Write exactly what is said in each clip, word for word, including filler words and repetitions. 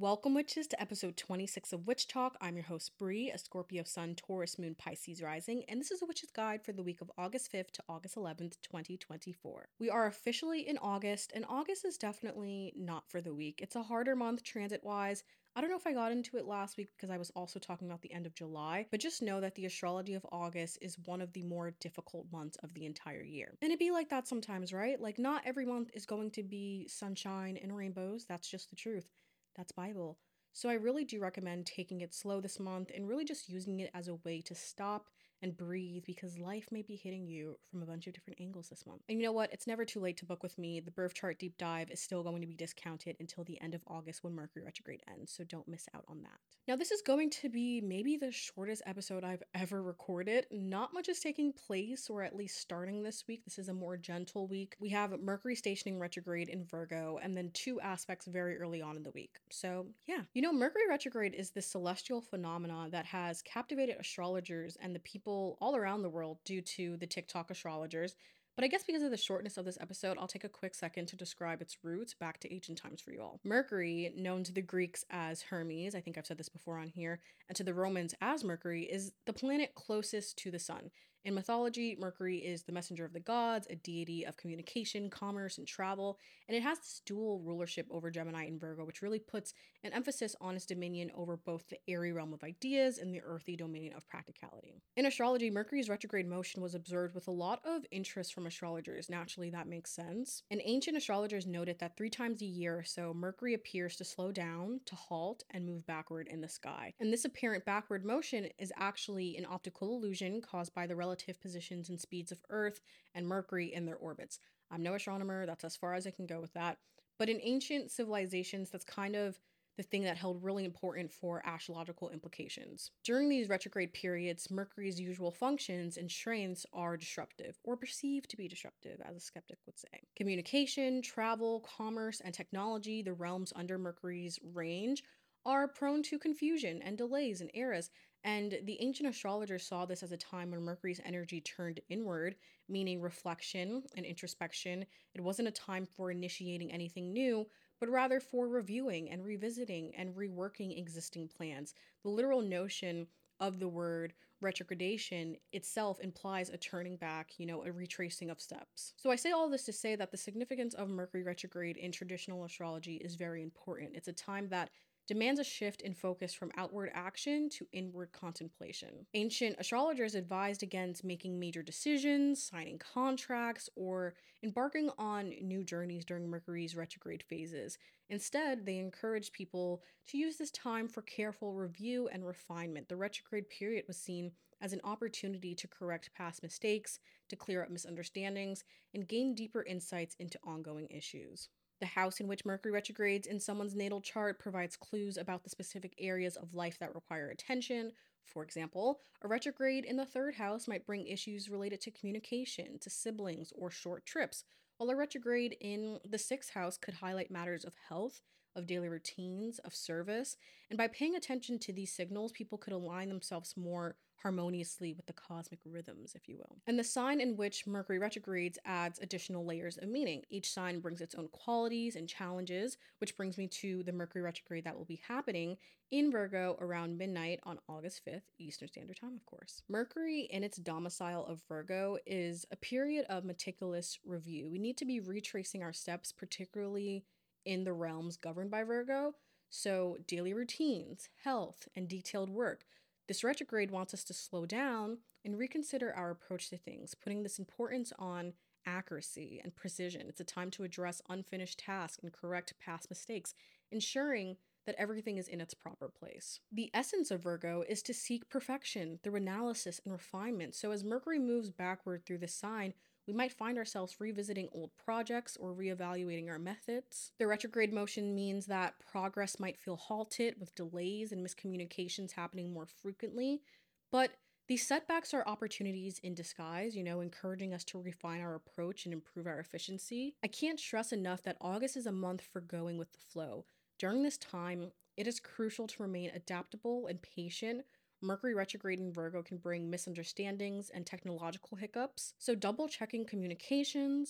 Welcome, witches, to episode twenty-six of Witch Talk. I'm your host, Bree, a Scorpio Sun, Taurus Moon, Pisces rising, and this is a witch's guide for the week of August fifth to August eleventh, twenty twenty-four. We are officially in August, and August is definitely not for the week. It's a harder month transit-wise. I don't know if I got into it last week because I was also talking about the end of July, but just know that the astrology of August is one of the more difficult months of the entire year. And it be like that sometimes, right? Like, not every month is going to be sunshine and rainbows. That's just the truth. That's Bible. So I really do recommend taking it slow this month and really just using it as a way to stop and breathe, because life may be hitting you from a bunch of different angles this month. And you know what? It's never too late to book with me. The birth chart deep dive is still going to be discounted until the end of August when Mercury retrograde ends, so don't miss out on that. Now, this is going to be maybe the shortest episode I've ever recorded. Not much is taking place, or at least starting this week. This is a more gentle week. We have Mercury stationing retrograde in Virgo, and then two aspects very early on in the week. So yeah, you know, Mercury retrograde is this celestial phenomenon that has captivated astrologers and the people all around the world due to the TikTok astrologers. But I guess because of the shortness of this episode, I'll take a quick second to describe its roots back to ancient times for you all. Mercury, known to the Greeks as Hermes, I think I've said this before on here, and to the Romans as Mercury, is the planet closest to the sun. In mythology, Mercury is the messenger of the gods, a deity of communication, commerce, and travel, and it has this dual rulership over Gemini and Virgo, which really puts an emphasis on its dominion over both the airy realm of ideas and the earthy domain of practicality. In astrology, Mercury's retrograde motion was observed with a lot of interest from astrologers. Naturally, that makes sense. And ancient astrologers noted that three times a year or so, Mercury appears to slow down, to halt, and move backward in the sky. And this apparent backward motion is actually an optical illusion caused by the relative positions and speeds of Earth and Mercury in their orbits. I'm no astronomer, that's as far as I can go with that. But in ancient civilizations, that's kind of the thing that held really important for astrological implications. During these retrograde periods, Mercury's usual functions and strengths are disruptive, or perceived to be disruptive, as a skeptic would say. Communication, travel, commerce, and technology, the realms under Mercury's range, are prone to confusion and delays and eras. And the ancient astrologers saw this as a time when Mercury's energy turned inward, meaning reflection and introspection. It wasn't a time for initiating anything new, but rather for reviewing and revisiting and reworking existing plans. The literal notion of the word retrogradation itself implies a turning back, you know, a retracing of steps. So I say all this to say that the significance of Mercury retrograde in traditional astrology is very important. It's a time that demands a shift in focus from outward action to inward contemplation. Ancient astrologers advised against making major decisions, signing contracts, or embarking on new journeys during Mercury's retrograde phases. Instead, they encouraged people to use this time for careful review and refinement. The retrograde period was seen as an opportunity to correct past mistakes, to clear up misunderstandings, and gain deeper insights into ongoing issues. The house in which Mercury retrogrades in someone's natal chart provides clues about the specific areas of life that require attention. For example, a retrograde in the third house might bring issues related to communication, to siblings, or short trips, while a retrograde in the sixth house could highlight matters of health, of daily routines, of service. And by paying attention to these signals, people could align themselves more harmoniously with the cosmic rhythms, if you will. And the sign in which Mercury retrogrades adds additional layers of meaning. Each sign brings its own qualities and challenges, which brings me to the Mercury retrograde that will be happening in Virgo around midnight on August fifth, Eastern Standard Time, of course. Mercury in its domicile of Virgo is a period of meticulous review. We need to be retracing our steps, particularly in the realms governed by Virgo. So daily routines, health, and detailed work. This retrograde wants us to slow down and reconsider our approach to things, putting this importance on accuracy and precision. It's a time to address unfinished tasks and correct past mistakes, ensuring that everything is in its proper place. The essence of Virgo is to seek perfection through analysis and refinement. So as Mercury moves backward through the sign, we might find ourselves revisiting old projects or reevaluating our methods. The retrograde motion means that progress might feel halted, with delays and miscommunications happening more frequently, but these setbacks are opportunities in disguise, you know, encouraging us to refine our approach and improve our efficiency. I can't stress enough that August is a month for going with the flow. During this time, it is crucial to remain adaptable and patient. Mercury retrograde in Virgo can bring misunderstandings and technological hiccups, so double checking communications,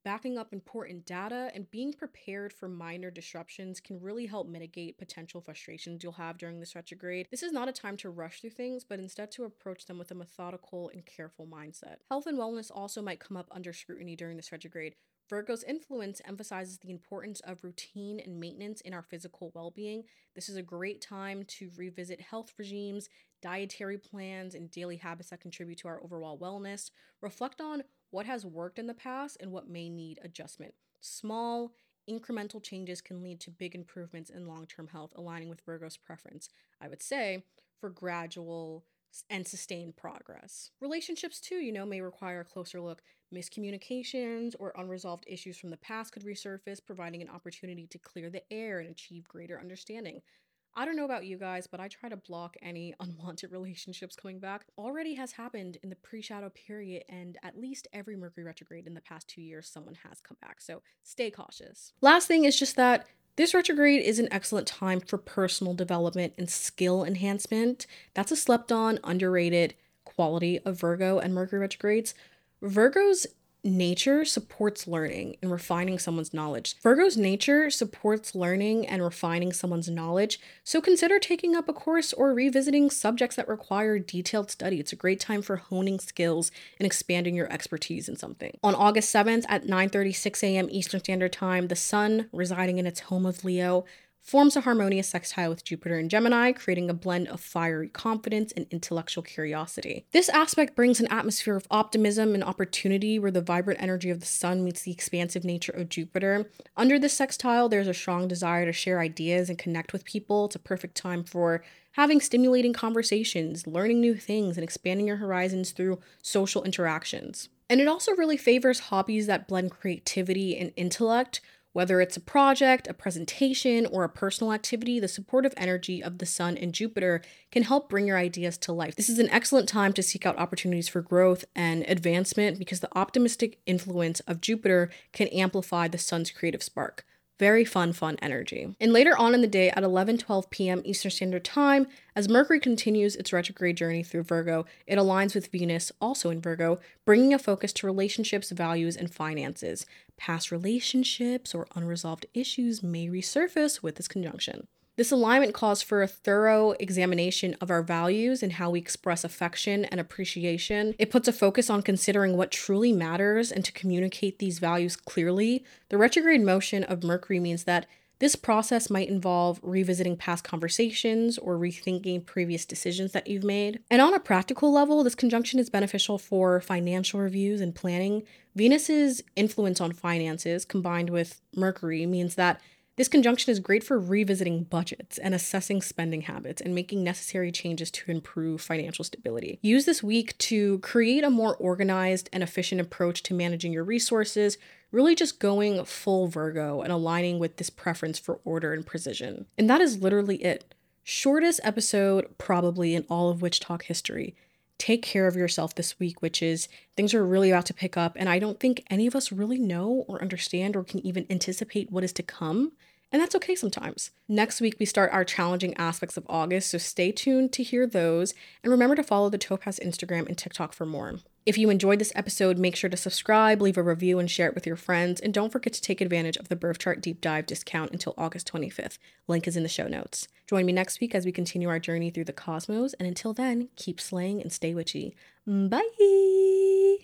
backing up important data and being prepared for minor disruptions can really help mitigate potential frustrations you'll have during this retrograde. This is not a time to rush through things, but instead to approach them with a methodical and careful mindset. Health and wellness also might come up under scrutiny during this retrograde. Virgo's influence emphasizes the importance of routine and maintenance in our physical well-being. This is a great time to revisit health regimes, dietary plans, and daily habits that contribute to our overall wellness. Reflect on what has worked in the past and what may need adjustment. Small, incremental changes can lead to big improvements in long-term health, aligning with Virgo's preference, I would say, for gradual and sustained progress. Relationships, too, you know, may require a closer look. Miscommunications or unresolved issues from the past could resurface, providing an opportunity to clear the air and achieve greater understanding. I don't know about you guys, but I try to block any unwanted relationships coming back. Already has happened in the pre-shadow period, and at least every Mercury retrograde in the past two years, someone has come back. So stay cautious. Last thing is just that this retrograde is an excellent time for personal development and skill enhancement. That's a slept on, underrated quality of Virgo and Mercury retrogrades. Virgo's nature supports learning and refining someone's knowledge. Virgo's nature supports learning and refining someone's knowledge, so consider taking up a course or revisiting subjects that require detailed study. It's a great time for honing skills and expanding your expertise in something. On August seventh at nine thirty-six a.m. Eastern Standard Time, the Sun, residing in its home of Leo, forms a harmonious sextile with Jupiter in Gemini, creating a blend of fiery confidence and intellectual curiosity. This aspect brings an atmosphere of optimism and opportunity where the vibrant energy of the Sun meets the expansive nature of Jupiter. Under this sextile, there's a strong desire to share ideas and connect with people. It's a perfect time for having stimulating conversations, learning new things, and expanding your horizons through social interactions. And it also really favors hobbies that blend creativity and intellect. Whether it's a project, a presentation, or a personal activity, the supportive energy of the Sun and Jupiter can help bring your ideas to life. This is an excellent time to seek out opportunities for growth and advancement because the optimistic influence of Jupiter can amplify the Sun's creative spark. Very fun, fun energy. And later on in the day at eleven twelve p.m. Eastern Standard Time, as Mercury continues its retrograde journey through Virgo, it aligns with Venus, also in Virgo, bringing a focus to relationships, values, and finances. Past relationships or unresolved issues may resurface with this conjunction. This alignment calls for a thorough examination of our values and how we express affection and appreciation. It puts a focus on considering what truly matters and to communicate these values clearly. The retrograde motion of Mercury means that this process might involve revisiting past conversations or rethinking previous decisions that you've made. And on a practical level, this conjunction is beneficial for financial reviews and planning. Venus's influence on finances combined with Mercury means that this conjunction is great for revisiting budgets and assessing spending habits and making necessary changes to improve financial stability. Use this week to create a more organized and efficient approach to managing your resources, really just going full Virgo and aligning with this preference for order and precision. And that is literally it. Shortest episode probably in all of Witch Talk history. Take care of yourself this week, witches. Things are really about to pick up, and I don't think any of us really know or understand or can even anticipate what is to come. And that's okay sometimes. Next week, we start our challenging aspects of August, so stay tuned to hear those. And remember to follow the Topaz Instagram and TikTok for more. If you enjoyed this episode, make sure to subscribe, leave a review, and share it with your friends. And don't forget to take advantage of the Birth Chart Deep Dive discount until August twenty-fifth. Link is in the show notes. Join me next week as we continue our journey through the cosmos. And until then, keep slaying and stay witchy. Bye!